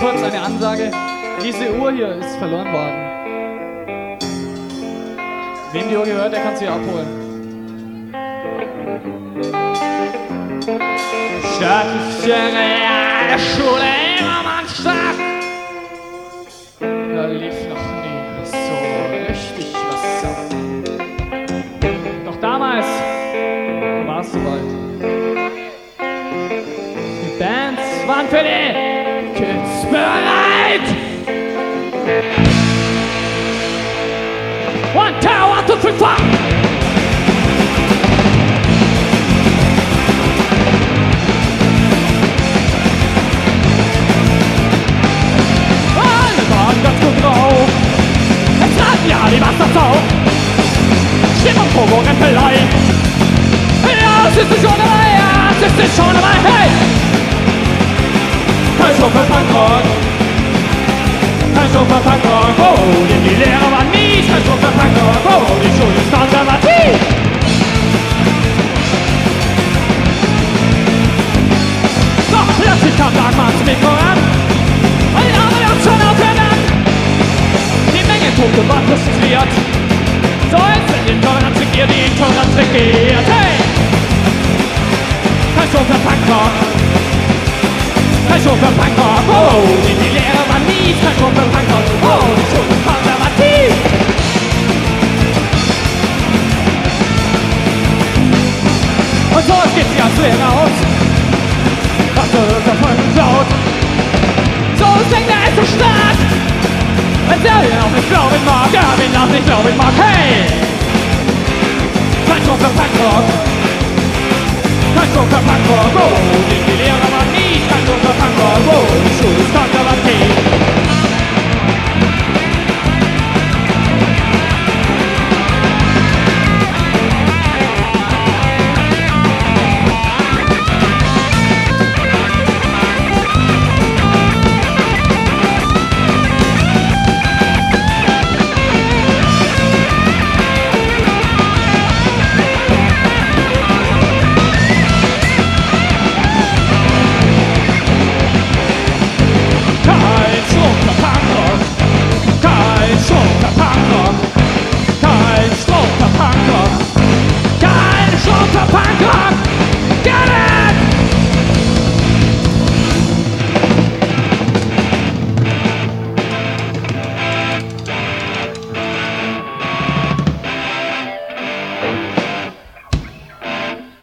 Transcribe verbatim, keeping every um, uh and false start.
kurz eine Ansage. Diese Uhr hier ist verloren worden. Wem die Uhr gehört, der kann sie abholen. Staatliche Realschule Immermannstadt. Da lief noch nie so richtig was ab. Doch damals war es soweit. Die Bands waren für die Kids bereit. One, two, one, two, three, four. Alle waren ganz gut drauf. Es traten ja die Wassersau. Stimmung, Pogo, Rempelei. Ja, es ist schon dabei, ja, es ist schon dabei, hey! Kein Show für Punkrock. Kein Show für Punkrock, oh, denn die Lehrer waren mies. Kein Show für Punkrock, oh, die Schule ist konservativ. Doch plötzlich kam Dagmar zum Mikro ran. Und die Arme haben schon aufhören. Die Menge tobte war frustriert. So, jetzt sind die Toleranz regiert, die Toleranz regiert, hey! Kein Show für Punkrock. Kein Show für Punkrock, oh, die, die Lehrer waren mies. Kein Show für Punkrock, oh, die Schule ist konservativ. Und so geht sie als Lehrer aus. Was wird davon geklaut? So denkt der erste Staat. Wenn der ihn auch nicht glauben mag, er ihn auch nicht glauben mag, hey! Kein Show für Punkrock. Kein Show für Punkrock, oh, die, die Lehrer waren mies. Kein Show für Punkrock, oh, die Schule ist